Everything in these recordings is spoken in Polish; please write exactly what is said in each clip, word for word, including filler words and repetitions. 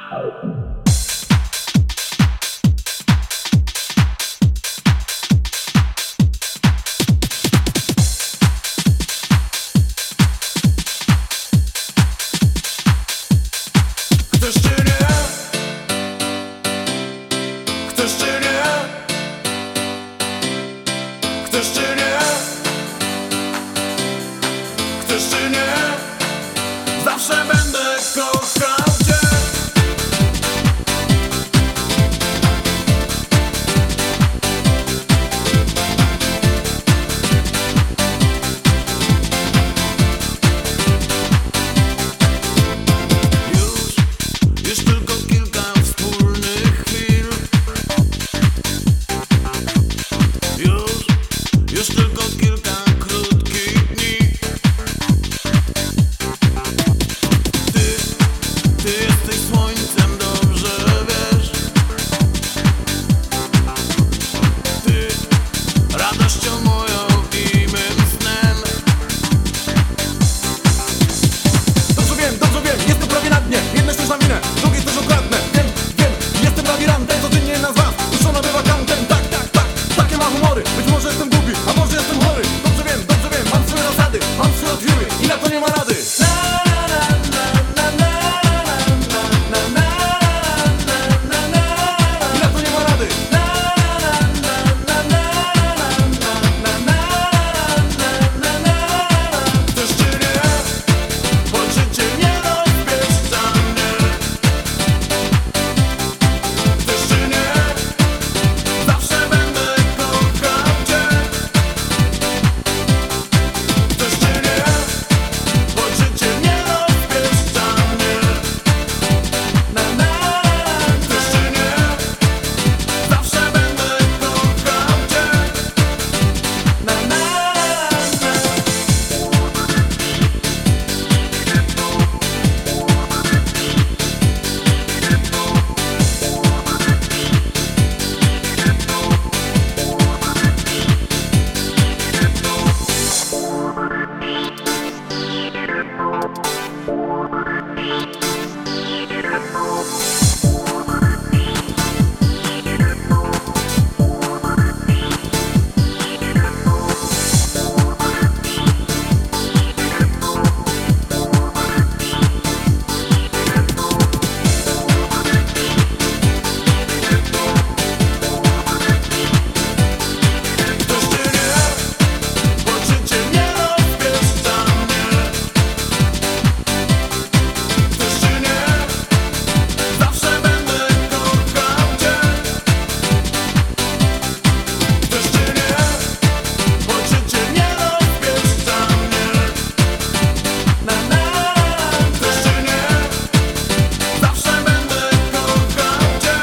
Chcesz czy nie? Chcesz czy nie? Chcesz czy nie? Chcesz czy nie? Zawsze będę kochał cię. Już, już tylko kilka wspólnych chwil. Już, już tylko kilka krótkich dni. Ty, ty jesteś słońcem, dobrze wiesz. Ty, radością moją i mym snem. Dobrze wiem, dobrze wiem, jestem prawie na dnie. Jedne też na minę, drugie też okradnę. Wiem, wiem, jestem labirantem, codziennie na was duszona bywa kantem. Tak, tak, tak, takie mam humory. Być może jestem głupi, a może jestem chory. Dobrze wiem, dobrze wiem, mam swoje zasady, mam swoje odwiły i na to nie ma rady. I na to nie ma rady. Chcesz czy nie? Choć życie nie rozpieszcza mnie. Chcesz czy nie? Zawsze będę kochał cię. Chcesz czy nie? Choć życie nie rozpieszcza mnie. Chcesz czy nie? Zawsze będę kochał cię. Chcesz czy nie? Choć życie nie rozpieszcza mnie. Chcesz czy nie? Zawsze będę kochał cię. Chcesz czy nie? Choć życie nie rozpieszcza mnie. Chcesz czy nie? Zawsze będę kochał cię.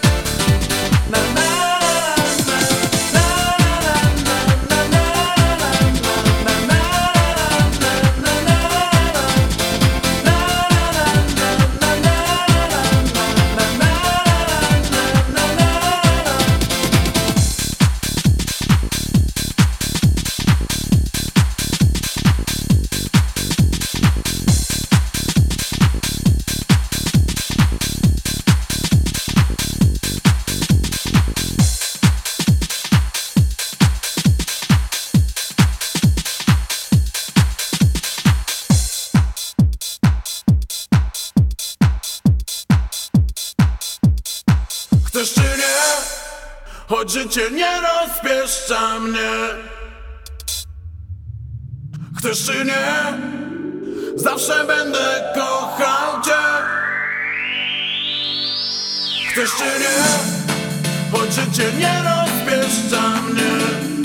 Chcesz czy nie? Choć życie nie rozpieszcza mnie. Chcesz czy nie? Zawsze będę kochał cię. Chcesz czy nie? Choć życie nie rozpieszcza mnie.